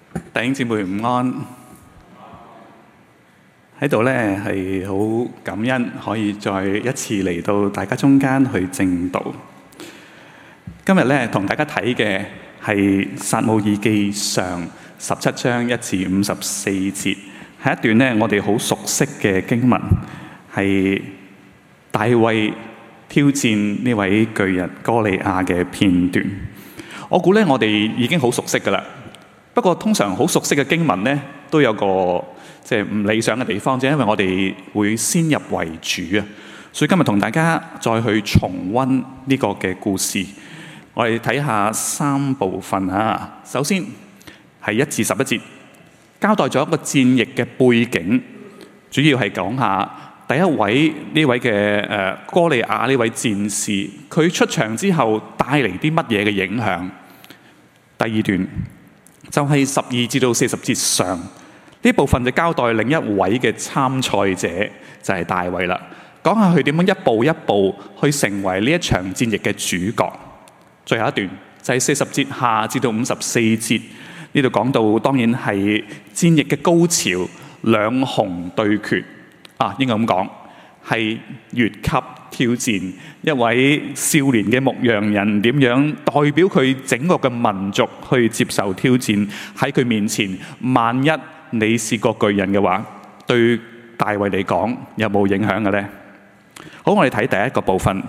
弟兄姊妹午安，喺度呢係好感恩可以再一次嚟到大家中間去證道。今日呢同大家睇嘅係撒母耳記上17章1至54節，係一段呢我哋好熟悉嘅經文，係大衛挑戰呢位巨人歌利亞嘅片段。我估呢我哋已經好熟悉㗎喇。不過通常好熟悉嘅經文呢，都有個唔理想嘅地方，因為我哋會先入為主啊。所以今日同大家再去重溫呢個嘅故事。我哋睇下3部分啊。首先係1至11節，交代咗一個戰役嘅背景，主要係講下第一位呢位嘅歌利亞呢位戰士，佢出場之後帶嚟啲乜嘢嘅影響。第二段就係12至到40節上呢部分，就交代另一位嘅參賽者，就係大衛啦。講下佢點樣一步一步去成為呢一場戰役嘅主角。最後一段就係40節下至到54節，呢度講到當然係戰役嘅高潮，兩雄對決啊，應該咁講係越級挑戰，一位少年嘅牧羊人點樣代表佢整個嘅民族去接受挑戰。喺佢面前，萬一你是個巨人嘅話，對大衛嚟講有冇影響嘅呢？好，我哋睇第一個部分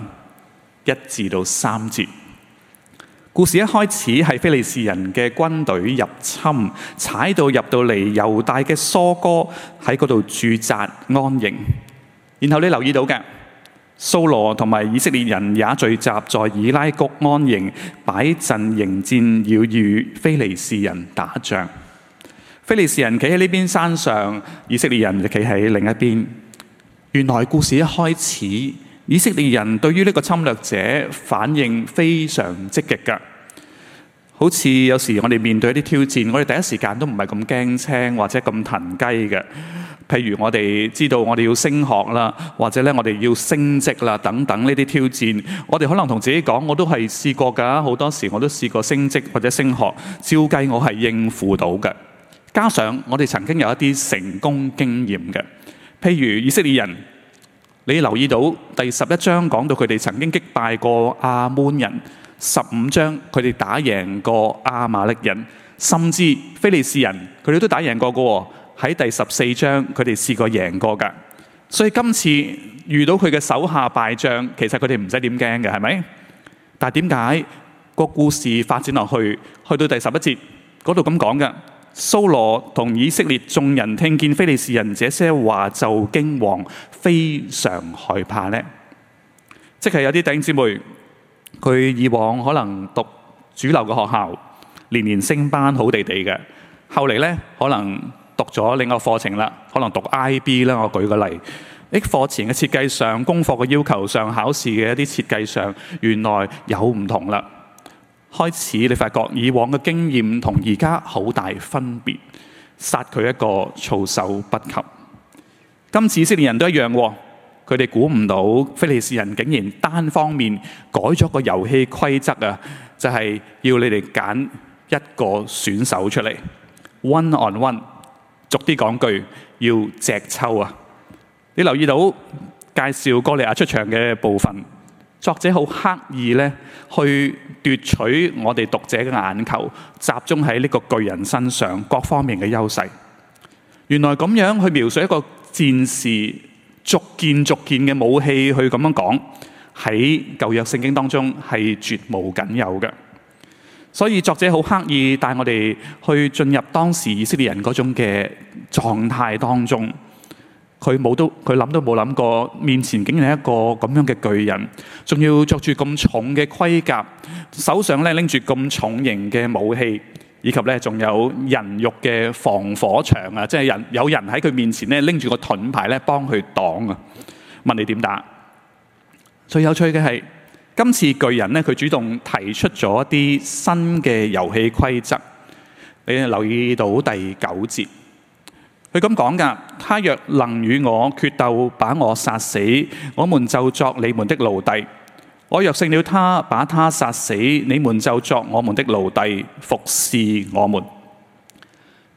1至到3節。故事一開始係非利士人嘅軍隊入侵，踩到入到嚟猶大嘅疏哥喺嗰度駐紮安營。然後你留意到嘅，掃羅同埋以色列人也聚集在以拉谷安營，擺陣迎戰，要與非利士人打仗。非利士人企喺呢邊山上，以色列人就企喺另一邊。原來故事一開始，以色列人對於呢個侵略者反應非常積極㗎。好似有時我哋面對一啲挑戰，我哋第一時間都唔係咁驚青或者咁騰雞嘅。譬如我哋知道我哋要升學啦，或者咧我哋要升職啦等等呢啲挑戰，我哋可能同自己講，我都係試過㗎，好多時我都試過升職或者升學，照計我係應付到嘅。加上我哋曾經有一啲成功經驗嘅，譬如以色列人，你留意到第11章講到佢哋曾經擊敗過亞捫人，15章佢哋打贏過亞瑪力人，甚至非利士人佢哋都打贏過嘅。喺第14章佢哋試過贏過㗎。所以今次遇到佢嘅手下敗將，其實佢哋唔使點驚嘅，係咪？但係點解個故事發展落去，去到第11節嗰度咁講嘅？掃羅同以色列眾人聽見非利士人這些話，就驚惶，非常害怕呢。即係有啲弟兄姊妹，佢以往可能讀主流嘅學校，年年升班好地地嘅，後嚟呢可能讀咗另一個課程啦，可能讀 IB 啦。我舉個例，喺課前嘅設計上、功課嘅要求上、考試嘅一啲設計上，原來有唔同啦。開始你發覺以往嘅經驗同而家好大分別，殺佢一個措手不及。今次以色列人都一樣喎，佢哋估唔到非利士人竟然單方面改咗個遊戲規則啊，就係要你哋揀一個選手出嚟 ，one on one， 逐啲講句要隻抽啊！你留意到介紹歌利亞出場嘅部分，作者好刻意咧去奪取我哋讀者嘅眼球，集中喺呢個巨人身上各方面嘅優勢。原來咁樣去描述一個戰士逐件嘅武器去咁樣講，喺舊約聖經當中係絕無僅有嘅。所以作者好刻意帶我哋去進入當時以色列人嗰種嘅狀態當中。佢諗都冇諗過，面前竟然係一個咁樣嘅巨人，仲要着住咁重嘅盔甲，手上咧拎住咁重型嘅武器，以及咧仲有人肉嘅防火牆啊！即係有人喺佢面前咧拎住個盾牌咧幫佢擋啊！問你點打？最有趣嘅係今次巨人咧，佢主動提出咗一啲新嘅遊戲規則。你留意到第9節。佢咁講㗎，他若能與我決鬥，把我殺死，我們就作你們的奴隸；我若勝了他，把他殺死，你們就作我們的奴隸，服侍我們。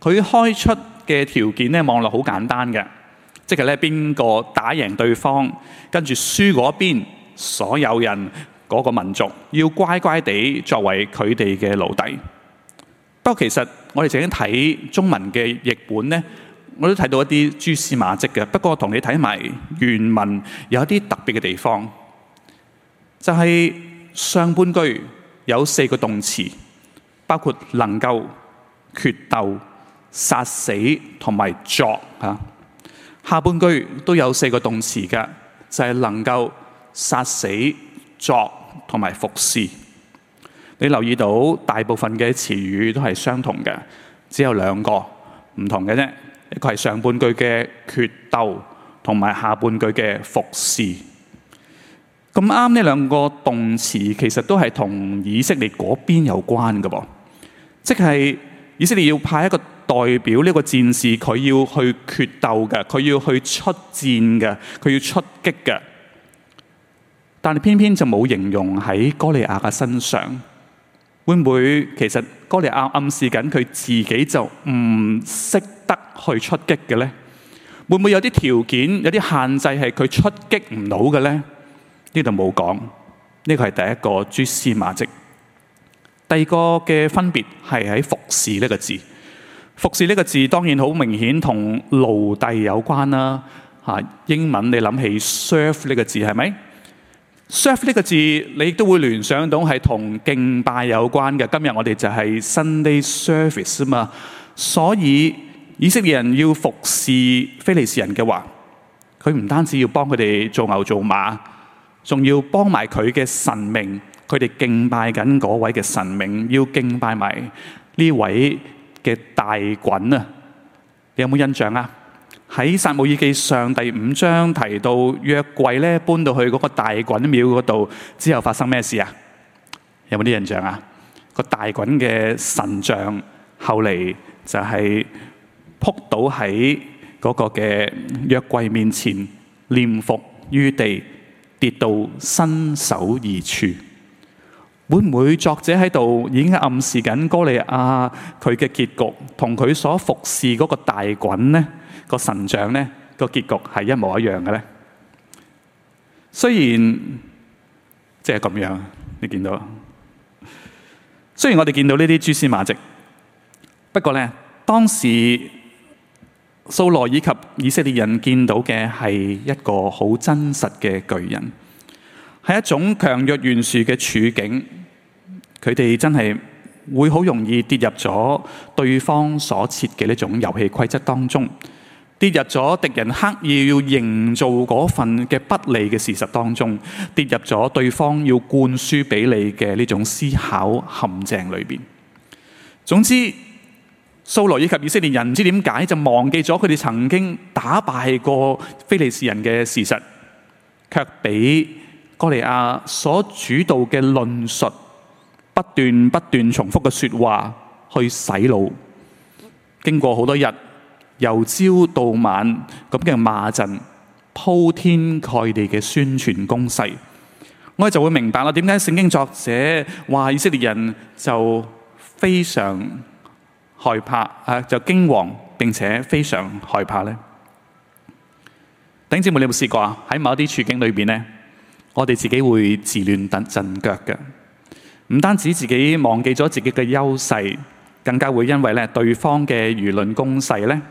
佢開出嘅條件咧，望落好簡單嘅，即係咧邊個打贏對方，跟住輸嗰邊所有人嗰個民族要乖乖地作為佢哋嘅奴隸。不過其實我哋淨係睇中文嘅譯本咧，我都睇到一啲蛛絲馬跡嘅。不過同你睇埋原文有一啲特別嘅地方，就係上半句有4個動詞，包括能夠、決鬥、殺死同埋作嚇。下半句都有4個動詞嘅，就係能夠、殺死、作同埋服侍。你留意到大部分嘅詞語都係相同嘅，只有2個唔同嘅啫。一個係上半句嘅決鬥，同埋下半句嘅服侍。咁啱呢2個動詞其實都係同以色列嗰邊有關嘅噃，即係以色列要派一個代表呢個戰士，佢要去決鬥嘅，佢要去出戰嘅，佢要出擊嘅。但係偏偏就冇形容喺歌利亞嘅身上。會唔會其實歌利亞暗示緊佢自己就唔識得去出擊嘅呢？會唔會有啲條件、有啲限制係佢出擊唔到嘅呢？呢度冇講，呢個係第一個蛛絲馬跡。第二個嘅分別係喺服侍呢個字。服侍呢個字當然好明顯同奴隸有關啦。英文你諗起 serve 呢個字係咪？serve 呢個字，你亦都會聯想到係同敬拜有關嘅。今日我哋就係 Sunday service 啊嘛，所以以色列人要服侍非利士人嘅話，佢唔單止要幫佢哋做牛做馬，仲要幫埋佢嘅神明，佢哋敬拜緊嗰位嘅神明，要敬拜埋呢位嘅大袞啊！你有冇印象啊？喺撒母耳記上第5章提到約櫃咧搬到去嗰個大袞廟嗰度之後發生咩事啊？有冇啲印象啊？個大袞嘅神像後嚟就係仆倒喺嗰個嘅約櫃面前，臉伏於地，跌到身首異處。會唔會作者喺度已經暗示緊歌利亞佢嘅結局同佢所服侍嗰個大袞呢？個神像呢個結局係一模一樣嘅呢？雖然即係咁樣，你見到，雖然我哋見到呢啲蛛絲馬跡，不過呢，當時掃羅以及以色列人見到嘅係一個好真實嘅巨人，係一種強弱懸殊嘅處境。佢哋真係會好容易跌入咗對方所設嘅呢種遊戲規則當中，跌入咗敵人刻意要營造嗰份嘅不利嘅事實當中，跌入咗對方要灌輸俾你嘅呢種思考陷阱裏邊。總之，掃羅以及以色列人唔知點解就忘記咗佢哋曾經打敗過非利士人嘅事實，卻俾歌利亞所主導嘅論述，不斷重複嘅說話去洗腦。經過好多日由朝到晚咁嘅罵陣，鋪天蓋地嘅宣傳攻勢，我哋就會明白啦，點解聖經作者話以色列人就非常害怕就驚惶並且非常害怕呢？弟兄姊妹，你有冇試過啊？喺某一啲處境裏邊呢，我哋自己會自亂陣腳嘅。唔單止自己忘記咗自己嘅優勢，更加會因為咧對方嘅輿論攻勢咧，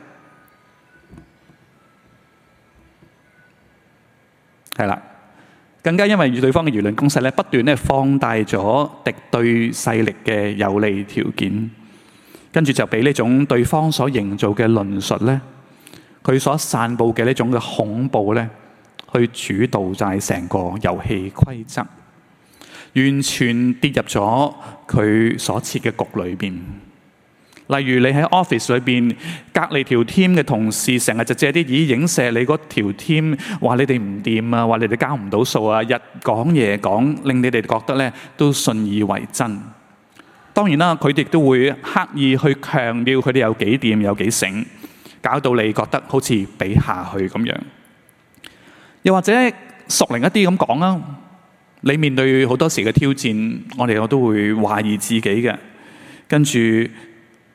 係啦，更加因為對方嘅輿論攻勢咧，不斷咧放大咗敵對勢力嘅有利條件，跟住就俾呢種對方所營造嘅論述咧，佢所散佈嘅呢種嘅恐怖咧，去主導晒成個遊戲規則。完全跌入咗佢所設嘅局裏邊。例如你喺 office 裏邊，隔離條 team 嘅同事成日就借啲意影射你嗰條 team，話你哋唔掂啊，話你哋交唔到數啊，日講夜講，令你哋覺得咧都信以為真。當然啦，佢哋都會刻意去強調佢哋有幾掂有幾醒，搞到你覺得好似比下去咁樣。又或者屬靈一啲咁講啦。你面對好多時嘅挑戰，我都會懷疑自己嘅，跟住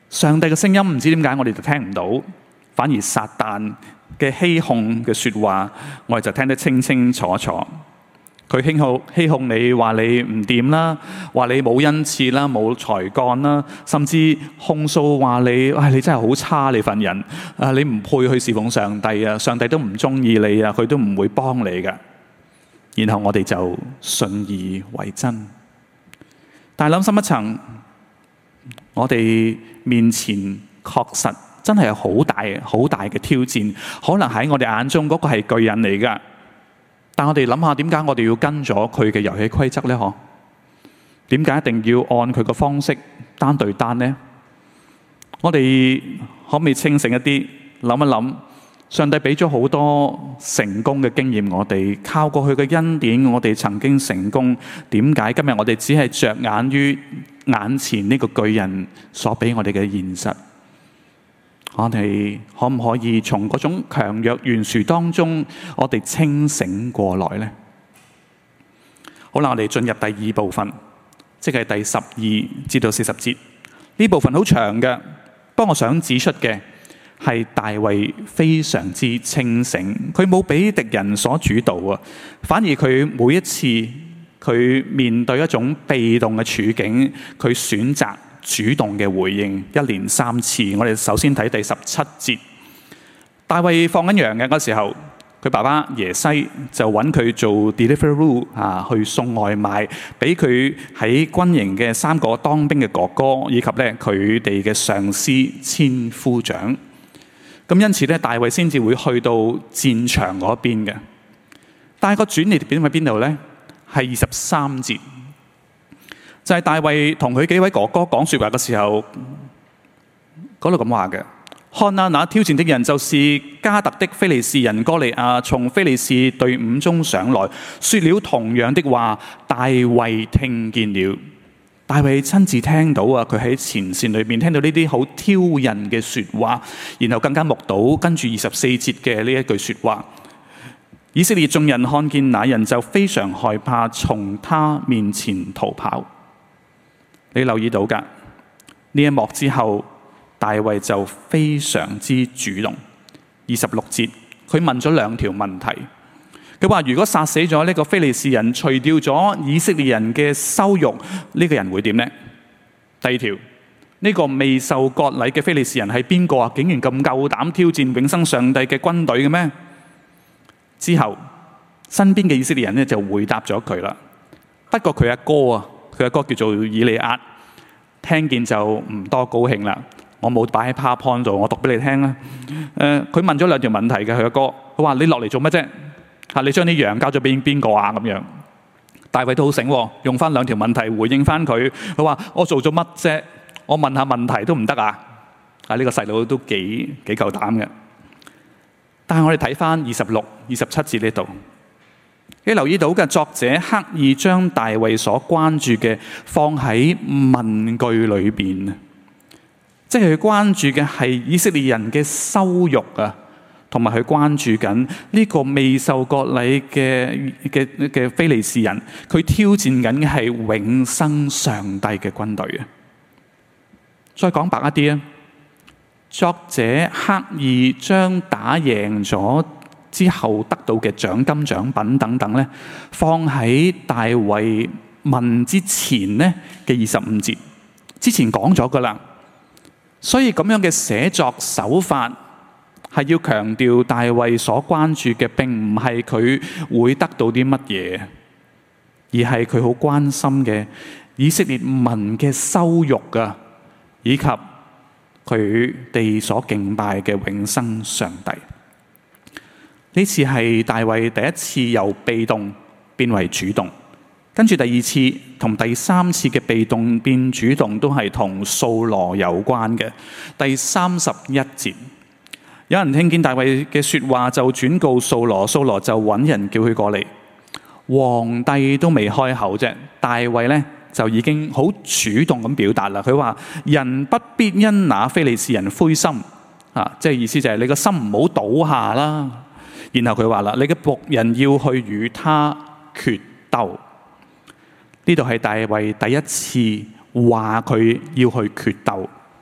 上帝嘅聲音唔知點解我哋就聽唔到，反而撒旦嘅欺哄嘅說話，我哋就聽得清清楚楚。佢欺哄你，話你唔掂啦，話你冇恩賜啦，冇才幹啦，甚至控訴話你，你真係好差你份人，你唔配去侍奉上帝啊，上帝都唔中意你啊，佢都唔會幫你噶。然後我哋就信以為真。但係諗深一層，我哋面前確實真係有好大嘅挑戰，可能喺我哋眼中嗰個係巨人嚟噶。但我哋諗下，點解我哋要跟咗佢嘅遊戲規則呢？點解一定要按佢嘅方式單對單呢？我哋可唔可以清醒一啲，諗一諗？上帝俾咗好多成功嘅經驗，我哋靠過去嘅恩典，我哋曾經成功。點解今日我哋只係着眼於眼前呢個巨人所俾我哋嘅現實？我哋可唔可以從嗰種強弱懸殊當中，我哋清醒過來呢？好啦，我哋進入第二部分，即係第12至到40節。呢部分好長嘅，不過我想指出嘅係大衛非常之清醒，佢冇俾敵人所主導啊，反而佢每一次佢面對一種被動嘅處境，佢選擇主動嘅回應，一連3次。我哋首先睇第17節，大衛放緊羊嘅嗰時候，佢爸爸耶西就揾佢做 delivery 去送外賣俾佢喺軍營嘅3個當兵嘅哥哥，以及咧佢哋嘅上司千夫長。咁因此咧，大衛先至會去到戰場嗰邊嘅。但係個轉捩點喺邊度咧？係23節。就係大衛同佢幾位哥哥講說話嘅時候，嗰度咁話嘅：看啊，那挑戰的人就是加特的非利士人歌利亞，從非利士隊伍中上來，說了同樣的話。大衛聽見了，大衛親自聽到啊！佢喺前線裏面聽到呢啲好挑釁嘅說話，然後更加目睹跟住24節嘅呢一句說話。以色列眾人看見那人就非常害怕，從他面前逃跑。你留意到㗎，呢一幕之後，大衛就非常之主動。26節，佢問咗2條問題。佢話：如果殺死咗呢個非利士人，除掉咗以色列人嘅羞辱，呢個人會點呢？第2條，呢個未受割禮嘅非利士人係邊個啊？竟然咁夠膽挑戰永生上帝嘅軍隊嘅咩？之後，身邊嘅以色列人呢就回答咗佢啦。不過佢阿哥啊，佢阿哥叫做以利押，聽見就唔多高興啦。我冇擺喺 PowerPoint 度，我讀俾你聽啦。佢問咗2條問題嘅佢阿哥，佢話：你落嚟做乜啫？你將啲羊交咗俾邊個啊？咁樣，大衛都好醒，用翻2條問題回應翻佢。佢話：我做咗乜啫？我問下問題都唔得啊！呢個細佬都幾夠膽嘅。但係我哋睇翻26、27節呢度，你留意到嘅作者刻意將大衛所關注嘅放喺問句裏邊，即係佢關注嘅係以色列人嘅羞辱啊，同埋佢關注緊呢個未受割禮嘅非利士人，佢挑戰緊嘅係永生上帝嘅軍隊啊！再講白一啲啊，作者刻意將打贏咗之後得到嘅獎金、獎品等等咧，放喺大衛問之前咧嘅25節，之前講咗噶啦。所以咁樣嘅寫作手法係要強調大衛所關注嘅並唔係佢會得到啲乜嘢，而係佢好關心嘅以色列民嘅羞辱啊，以及佢哋所敬拜嘅永生上帝。呢次係大衛第一次由被動變為主動，跟住第2次同第3次嘅被動變主動都係同掃羅有關嘅。第31節，有人聽見大衛嘅說話就轉告掃羅，掃羅就揾人叫佢過嚟。皇帝都未開口啫，大衛呢就已經好主動咁表達啦。佢話：人不必因那非利士人灰心，即係意思就係你個心唔好倒下啦。然後佢話啦：你嘅僕人要去與他決鬥。呢度係大衛第一次話佢要去決鬥。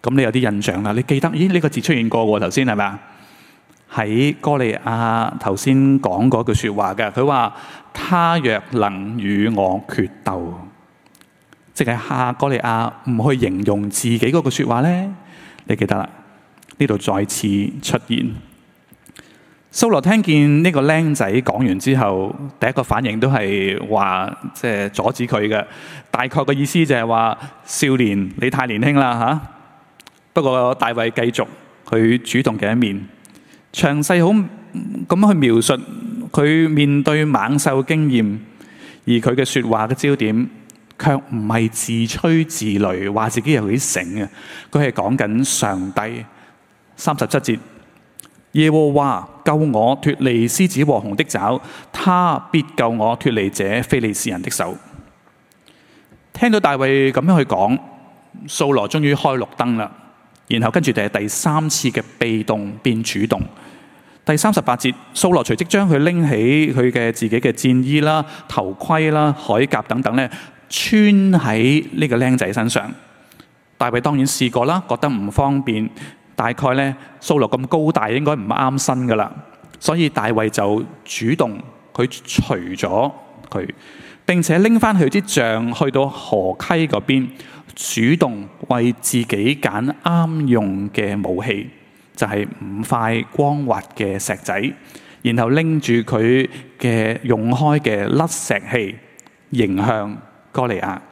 咁你有啲印象啦，你記得呢個字出現過喎，頭先係咪啊？喺哥利亞頭先講嗰句說話嘅，佢話他若能與我決鬥，即係下哥利亞唔去形容自己嗰句說話咧，你記得啦？呢度再次出現。掃羅聽見呢個僆仔講完之後，第一個反應都係話，即係阻止佢嘅。大概嘅意思就係話，少年你太年輕啦吓。不過大衛繼續佢主動嘅一面，詳細好咁去描述佢面對猛獸經驗，而佢嘅說話嘅焦點，卻唔係自吹自擂，話自己有幾醒啊！佢係講緊上帝。37節，耶和華救我脫離獅子和熊的爪，他必救我脫離這非利士人的手。聽到大衛咁樣去講，掃羅終於開綠燈啦。然後跟住就係第三次嘅被動變主動。第38節，掃羅隨即將佢拎起佢嘅自己嘅戰衣啦、頭盔啦、鎧甲等等咧，穿喺呢個僆仔身上。大衛當然試過啦，覺得唔方便。大概咧，掃羅咁高大，應該唔啱身噶啦，所以大衛就主動佢除咗佢，並且拎翻佢啲杖去到河溪嗰邊，主動為自己揀啱用嘅武器，就係5塊光滑嘅石仔，然後拎住佢嘅用開嘅甩石器，迎向哥利亞。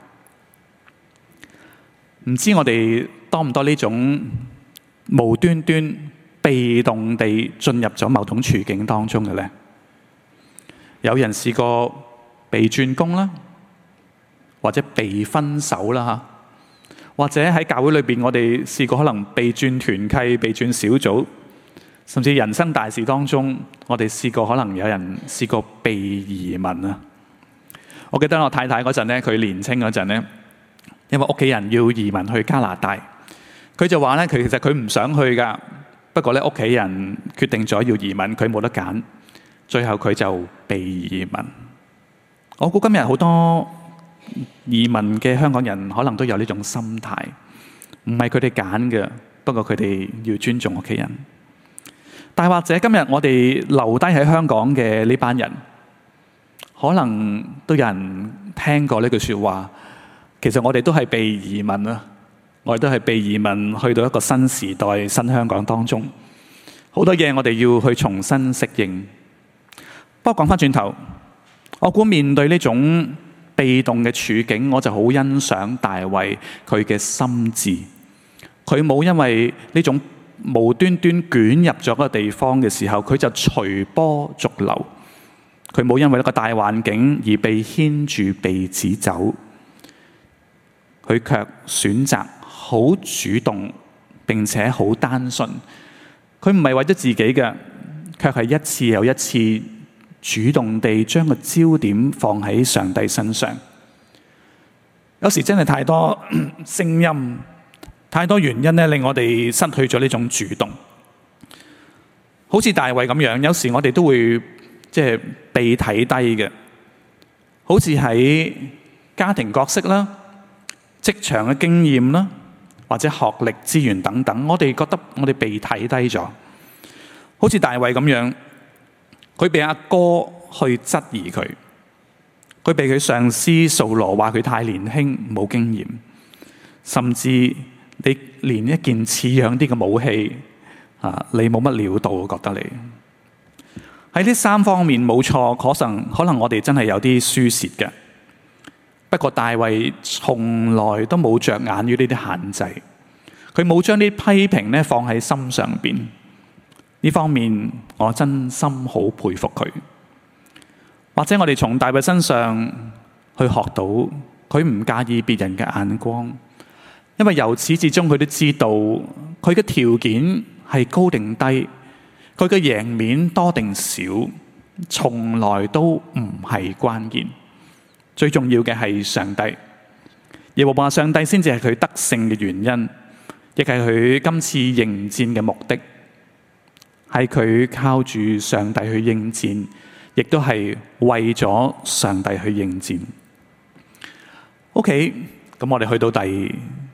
唔知我哋多唔多呢種無端端被動地進入咗某種處境當中嘅呢？有人試過被轉工啦，或者被分手啦吓，或者喺教會裏邊，我哋試過可能被轉團契、被轉小組，甚至人生大事當中，我哋試過可能有人試過被移民啊。我記得我太太嗰陣咧，佢年青嗰陣咧，因為屋企人要移民去加拿大。佢就話咧，其實佢唔想去噶，不過咧屋企人決定咗要移民，佢冇得揀，最後佢就被移民。我估今日好多移民嘅香港人可能都有呢種心態，唔係佢哋揀嘅，不過佢哋要尊重屋企人。但或者今日我哋留低喺香港嘅呢班人，可能都有人聽過呢句說話，其實我哋都係被移民啊。我哋都係被移民去到一個新時代、新香港當中，好多嘢我哋要去重新適應。不過講翻轉頭，我估面對呢種被動嘅處境，我就好欣賞大衛佢嘅心志。佢冇因為呢種無端端捲入咗個地方嘅時候，佢就隨波逐流。佢冇因為一個大環境而被牽住鼻子走，佢卻選擇好主動並且好單純，佢唔係為咗自己嘅，卻係一次又一次主動地將個焦點放喺上帝身上。有時真係太多聲音，太多原因咧，令我哋失去咗呢種主動。好似大衛咁樣，有時我哋都會被睇低嘅，好似喺家庭角色啦、職場嘅經驗啦，或者學歷資源等等，我哋覺得我哋被睇低咗。好似大衛咁樣，佢被阿哥去質疑佢，佢被佢上司掃羅話佢太年輕冇經驗，甚至你連一件似樣啲嘅武器你冇乜料到，覺得你喺呢3方面冇錯，可能我哋真係有啲輸蝕嘅。不過大衛從來都冇着眼於呢啲限制，佢冇將呢啲批評咧放喺心上邊。呢方面我真心好佩服佢。或者我哋從大衛身上去學到，佢唔介意別人嘅眼光，因為由始至終佢都知道佢嘅條件係高定低，佢嘅贏面多定少，從來都唔係關鍵。最重要嘅係上帝，耶和華上帝先至係佢得勝嘅原因，亦係佢今次迎戰嘅目的，係佢靠住上帝去應戰，亦都係為咗上帝去應戰。OK，咁我哋去到第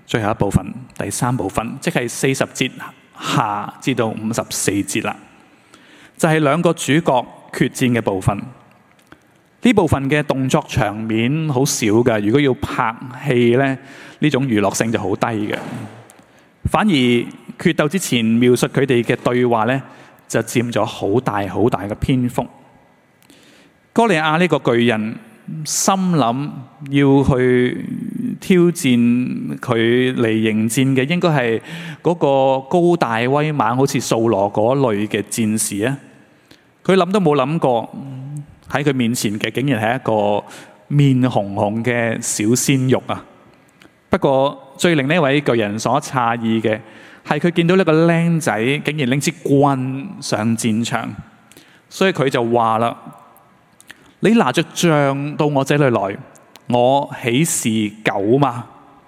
最後一部分，第3部分，即係40節下至到54節啦，就係2個主角決戰嘅部分。呢部分嘅動作場面好少㗎，如果要拍戲呢，呢種娛樂性就好低嘅。反而決鬥之前描述佢哋嘅對話呢，就佔咗好大嘅篇幅。哥利亞呢個巨人心諗要去挑戰佢嚟迎戰嘅，應該係嗰個高大威猛，好似掃羅嗰類嘅戰士啊！佢諗都冇諗過，喺佢面前嘅竟然係一個面紅紅嘅小鮮肉啊！不過最令呢位巨人所詫異嘅係佢見到呢個僆仔竟然拎支棍上戰場，所以佢就話啦：你拿着杖到我這裏來，我豈是狗嗎？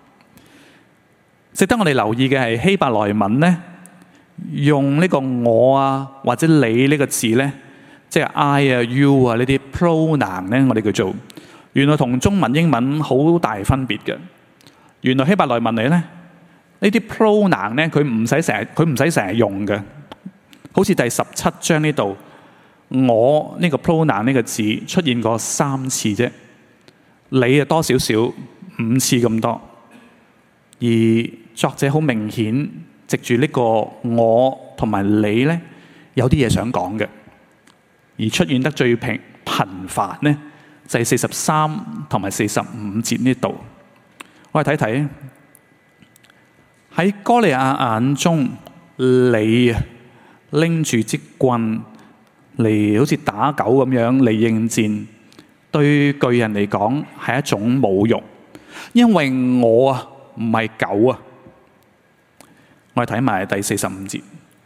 值得我哋留意嘅係希伯來文呢，用呢個我啊或者你呢個字呢，即係 I 啊 you 啊呢啲 pronoun 呢，我哋叫做原來同中文英文好大分別嘅。原來希伯來文嚟呢，呢啲 pronoun 呢，佢唔使成日用嘅，好似第17章呢度，我呢個 pronoun 呢個字出現過3次啫，你啊多少少5次咁多。而作者好明顯藉住呢個我同埋你呢，有啲嘢想講嘅，而出現得最頻繁呢，就係43同埋45節呢度。我哋睇睇喺哥利亞眼中，你拎住支棍嚟好似打狗咁樣嚟應戰，對巨人嚟講係一種侮辱，因為我啊唔係狗啊！我哋睇埋第45節，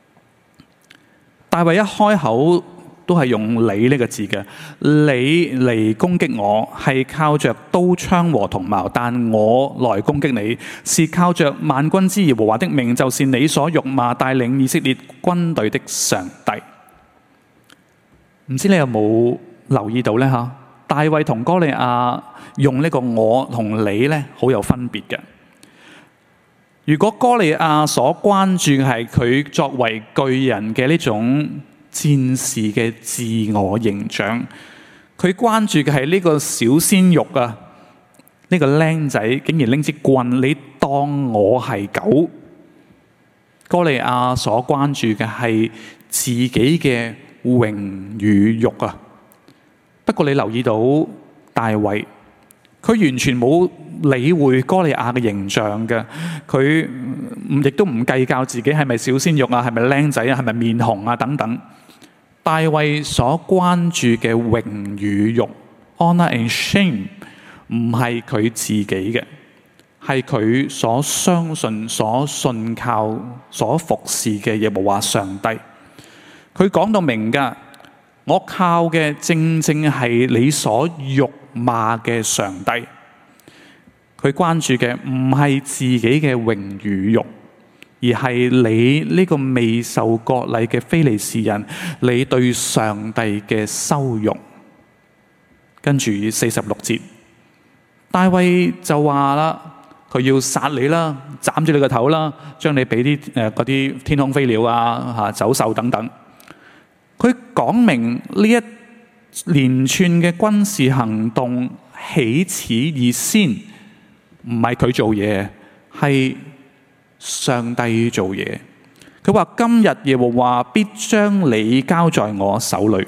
大衛一開口都係用你呢個字嘅，你嚟攻擊我係靠着刀槍和銅矛，但我來攻擊你是靠着萬軍之耶和華的名，就是你所辱罵帶領以色列軍隊的上帝。唔知你有冇留意到呢？大衛同哥利亞用呢個我同你呢，好有分別嘅。如果哥利亞所關注嘅係佢作為巨人嘅呢種戰士嘅自我形象，佢關注嘅係呢個小鮮肉啊，呢個僆仔竟然拎支棍，你當我係狗。哥利亞所關注嘅係自己嘅榮與辱啊。不過你留意到大衛，佢完全冇理會哥利亞嘅形象嘅，佢亦都唔計較自己係咪小鮮肉啊，係咪僆仔啊，係咪面紅啊等等。大衛所關注嘅榮與辱 honor and shame 唔係佢自己嘅，係佢所相信、所信靠、所服侍嘅耶和華上帝。佢講到明㗎，我靠嘅正係你所辱罵嘅上帝。佢關注嘅唔係自己嘅榮與辱，而係你呢個未受割禮嘅非利士人，你對上帝嘅羞辱。跟住46節，大衛就話啦，佢要殺你啦，斬住你個頭啦，將你俾啲嗰啲天空飛鳥啊、走獸等等。佢講明呢一連串嘅軍事行動起始以先，唔係佢做嘢，係上帝做嘢。佢話今日耶和華必將你交在我手裏。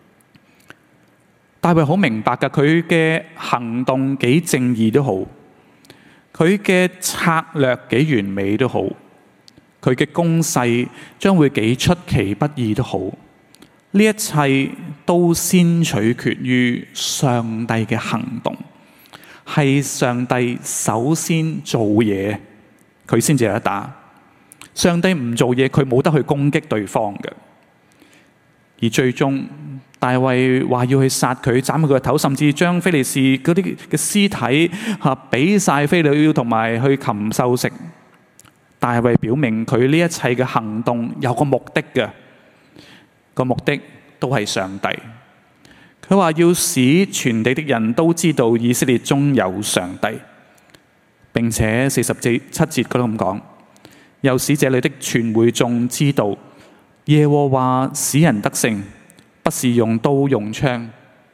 大衛好明白㗎，佢嘅行動幾正義都好，佢嘅策略幾完美都好，佢嘅攻勢將會幾出其不意都好，呢一切都先取決於上帝嘅行動。係上帝首先做嘢，佢先至有得打。上帝唔做嘢，佢冇得去攻擊對方嘅。而最終大衛話要去殺佢，斬佢個頭，甚至將非利士嗰啲嘅屍體俾晒飛鳥同埋去禽獸食。大衛表明佢呢一切嘅行動有個目的嘅，個目的都係上帝。佢話要使全地的人都知道以色列中有上帝。 並且47節嗰度咁講，又使這裏的全會眾知道，耶和華使人得勝，不是用刀用槍。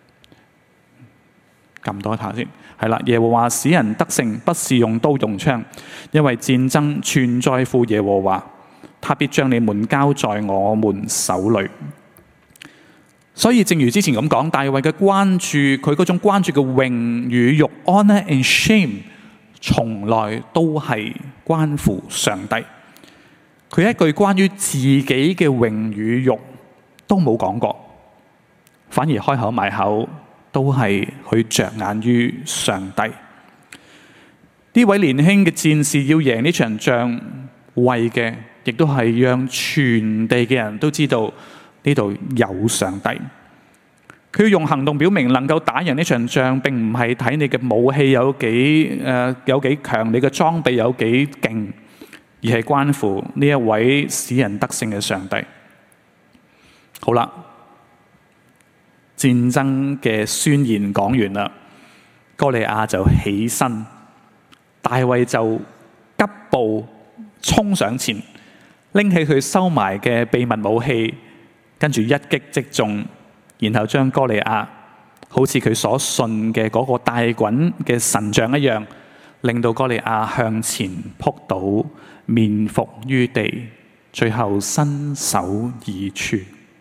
撳多一下先，係啦，耶和華使人得勝，不是用刀用槍，因為戰爭全在乎耶和華，他必將你們交在我們手裏。所以正如之前咁講，大衛嘅關注，佢嗰種關注嘅榮與辱 honor and shame， 從來都係關乎上帝。佢一句關於自己嘅榮與辱都冇講過，反而開口埋口都係去着眼於上帝。呢位年輕嘅戰士要贏呢場仗，為嘅亦都係讓全地嘅人都知道呢度有上帝。佢要用行動表明能夠打贏呢場仗，並唔係睇你嘅武器有幾強，你嘅裝備有幾勁，而係關乎呢一位使人得勝嘅上帝。好啦，戰爭嘅宣言講完啦，歌利亞就起身，大衛就急步衝上前，拎起佢收埋嘅秘密武器，跟住一擊即中，然後將歌利亞好似佢所信嘅嗰個大滾嘅神像一樣，令到歌利亞向前撲倒，面伏於地，最後身首異處。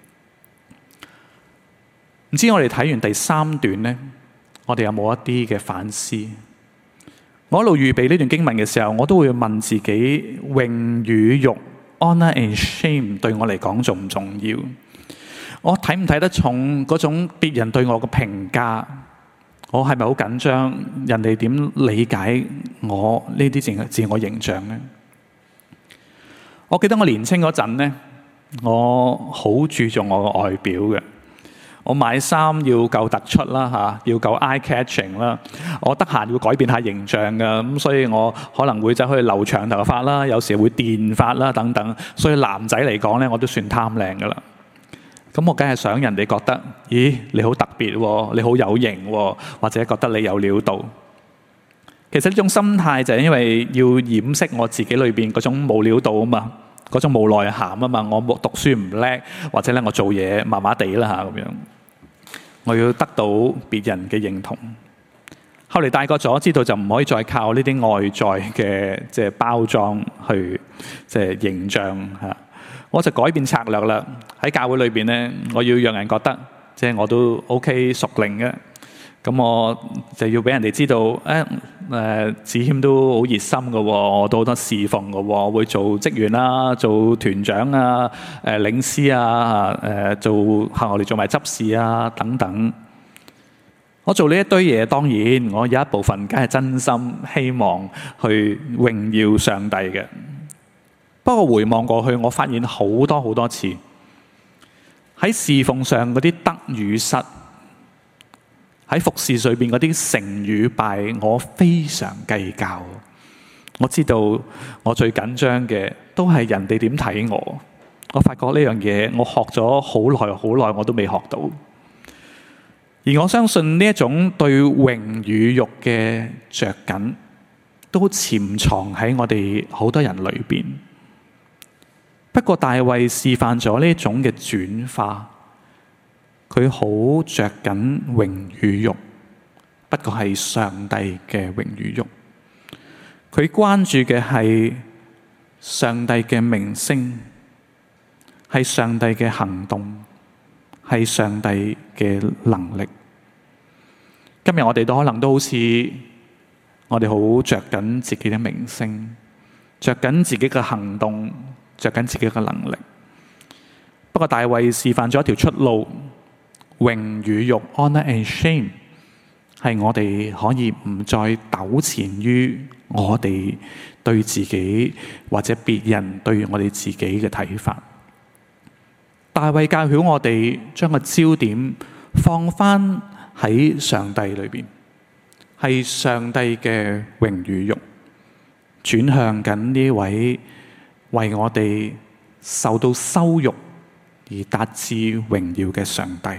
唔知我哋睇完第3段呢，我哋有冇一啲嘅反思？我一路預備呢段經文嘅時候，我都會問自己，榮與辱 honor and shame 對我嚟講重唔重要？我睇唔睇得重嗰種別人對我嘅評價？我係咪好緊張人哋點理解我呢啲自我形象呢？我記得我年青嗰陣呢，我好注重我嘅外表嘅。我買衫要夠突出啦，要夠 eye catching 啦。我得閒要改變下形象嘅，咁所以我可能會走去留長頭髮啦，有時會電髮啦等等。所以男仔嚟講呢，我都算貪靚噶啦。咁我梗係想人哋覺得，咦，你好特別喎，你好有型喎，或者覺得你有料到。其實呢種心態就係因為要掩飾我自己裏邊嗰種冇料到啊嘛，嗰種冇內涵啊嘛。我讀書唔叻，或者咧我做嘢麻麻地啦嚇咁樣。我要得到別人嘅認同。後嚟大個咗，知道就唔可以再靠呢啲外在嘅包裝去形象嚇。我就改變策略啦。喺教會裏邊咧，我要讓人覺得我都 OK 屬靈嘅。咁我就要俾人哋知道，子謙都好熱心嘅喎，我都好多侍奉嘅喎，我會做職員啦，做團長啊，領詩啊，我哋做埋執事啊等等。我做呢一堆嘢，當然我有一部分梗係真心希望去榮耀上帝嘅。不過回望過去，我發現好多次喺侍奉上嗰啲得與失，喺服侍上邊嗰啲成與敗，我非常計較。我知道我最緊張嘅都係人哋點睇我。我發覺呢樣嘢我學咗好耐，我都未學到。而我相信呢一種對榮與辱嘅着緊，都潛藏喺我哋好多人裏邊。不過大衛示範咗呢種嘅轉化，佢好着緊榮與辱，不過係上帝嘅榮與辱。佢關注嘅係上帝嘅名聲，係上帝嘅行動，係上帝嘅能力。今日我哋都可能都好似我哋好着緊自己嘅名聲，着緊自己嘅行動，着緊自己嘅能力。不過大衛示範咗一條出路，榮與辱 honor and shame 係我哋可以唔再糾纏於我哋對自己或者別人對我哋自己嘅睇法。大衛教曉我哋將個焦點放返喺上帝裏邊，係上帝嘅榮與辱，轉向緊呢位為我哋受到羞辱而達至榮耀嘅上帝。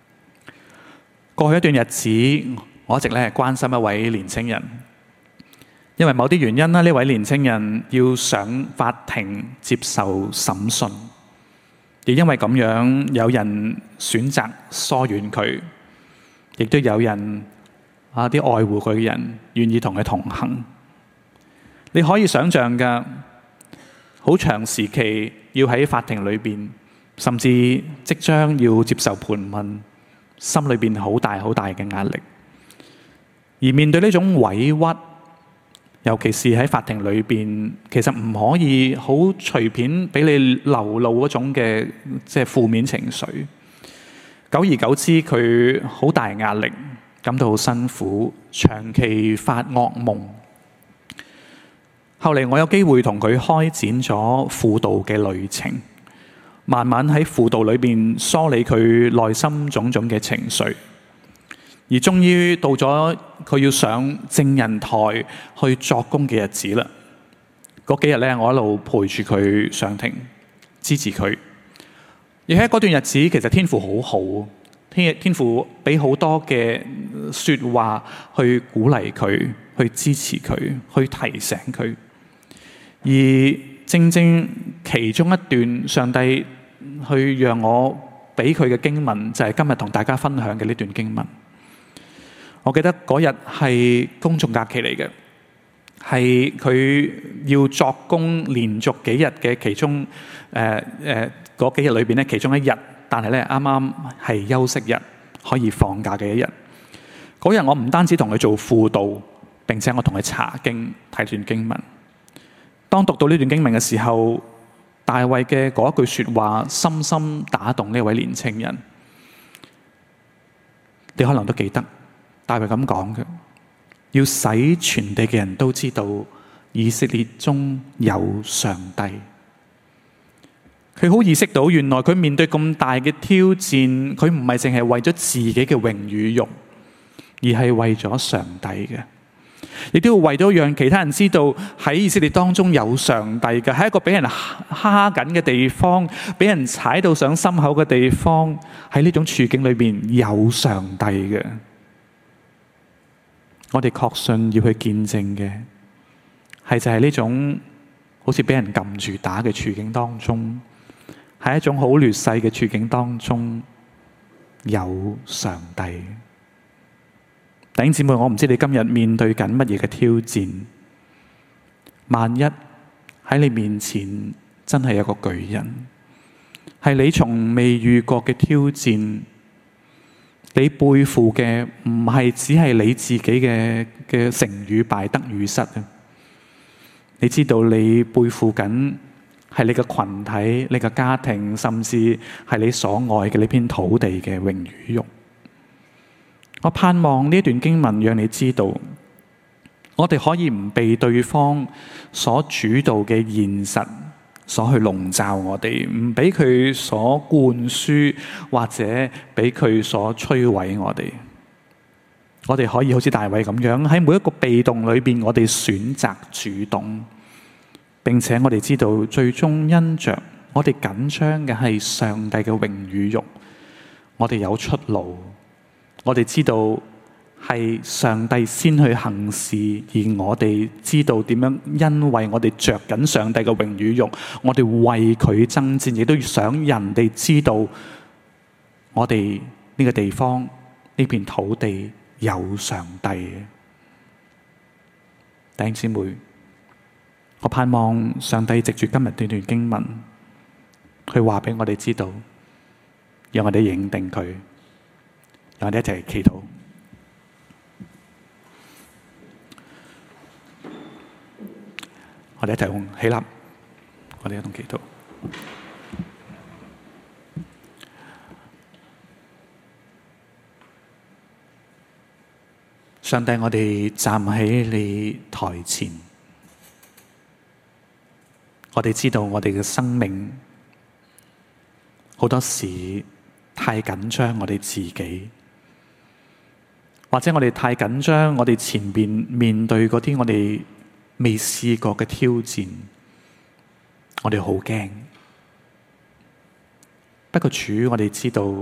過去一段日子，我一直關心一位年青人。 因為某啲原因啦，呢位年青人要上法庭接受審訊，亦因為咁樣，有人選擇疏遠佢，亦都有人啲愛護佢嘅人願意同佢同行。你可以想象㗎，好長時期要喺法庭裏邊，甚至即將要接受盤問，心裏邊好大好大嘅壓力。而面對呢種委屈，尤其是喺法庭裏邊，其實唔可以好隨便俾你流露嗰種嘅即係負面情緒。久而久之，佢好大壓力，感到好辛苦，長期發噩夢。後嚟我有機會同佢開展咗輔導嘅旅程，慢慢喺輔導裏邊梳理佢內心種種嘅情緒。而終於到咗佢要上證人台去作供嘅日子啦。嗰幾日咧，我一路陪住佢上庭，支持佢。而喺嗰段日子，其實天父好好，天父俾好多嘅說話去鼓勵佢，去支持佢，去提醒佢。而正正其中一段，上帝去讓我俾佢嘅經文，就係今日同大家分享嘅呢段經文。我記得嗰日係公眾假期嚟嘅，係佢要作供連續幾日嘅其中嗰幾日裏邊咧，其中一日，但係咧啱啱係休息日，可以放假嘅一日。嗰日我唔單止同佢做輔導，並且我同佢查經睇段經文。當讀到呢段經文嘅時候，大衛嘅嗰一句說話深深打動呢位年青人。你可能都記得。大衛咁講嘅，要使全地嘅人都知道以色列中有上帝。佢好意識到，原來佢面對咁大嘅挑戰，佢唔係淨係為咗自己嘅榮與辱，而係為咗上帝嘅，亦都要為咗讓其他人知道喺以色列當中有上帝嘅，喺一個俾人蝦緊嘅地方，俾人踩到上心口嘅地方，喺呢種處境裏邊有上帝嘅。我哋確信要去見證嘅，係就係呢種好似俾人撳住打嘅處境當中，喺一種好劣勢嘅處境當中，有上帝。弟兄姊妹，我唔知你今日面對緊乜嘢嘅挑戰，萬一喺你面前真係有個巨人，係你從未遇過嘅挑戰。你背負嘅唔係只係你自己嘅成與敗、得與失啊！你知道你背負緊係你嘅群體、你嘅家庭，甚至係你所愛嘅呢片土地嘅榮與辱。我盼望呢段經文讓你知道，我哋可以唔被對方所主導嘅現實所去籠罩我哋，唔俾佢所灌輸，或者俾佢所摧毀我哋。我哋可以好似大衛咁樣，喺每一個被動裏邊，我哋選擇主動，並且我哋知道最終因着我哋緊張嘅係上帝嘅榮與辱，我哋有出路。我哋知道係上帝先去行事，而我哋知道點樣，因為我哋着緊上帝嘅榮與辱，我哋為佢爭戰，亦都想人哋知道我哋呢個地方，呢片土地有上帝。弟兄姊妹，我盼望上帝藉住今日呢段經文，去話俾我哋知道，讓我哋認定佢，讓我哋一齊祈禱。我哋一齊起立，我哋一同祈禱。上帝，我哋站喺你台前，我哋知道我哋嘅生命好多時太緊張我哋自己，或者我哋太緊張我哋前邊面對嗰啲我哋未試過嘅挑戰，我哋好驚。不過主，我哋知道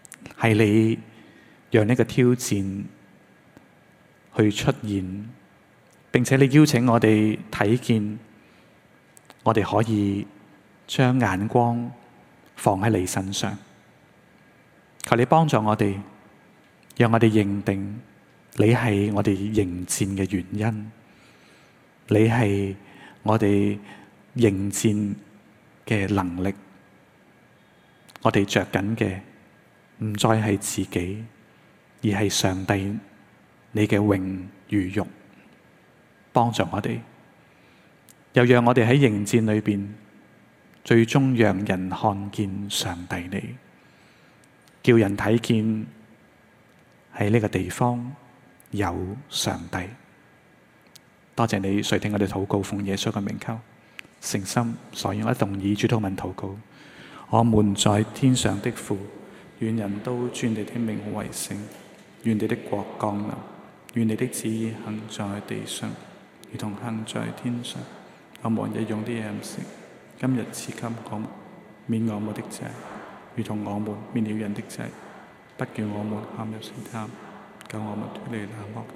係你讓呢個挑戰去出現， 並且你邀請我哋睇見，我哋可以將眼光放喺你身上。求你幫助我哋，讓我哋認定你係我哋迎戰嘅原因，你係我哋迎戰嘅能力。我哋着緊嘅唔再係自己，而係上帝你嘅榮與辱。幫助我哋，又讓我哋喺迎戰裏邊，最終讓人看見上帝你，叫人睇見喺呢個地方有上帝。多謝你垂聽我哋禱告，奉耶穌嘅名求，誠心所願，我一同以主禱文禱告。我們在天上的父，願人都尊你的名為聖，願你的國降臨，願你的旨意行在地上，如同行在天上。我們日用的飲食，今日賜給我們，免我們的債，如同我們免了人的債，不叫我們陷入試探，救我們脫離那惡者。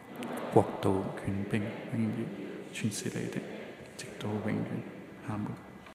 國度、權柄、榮耀，全是你的，直到永遠。阿們。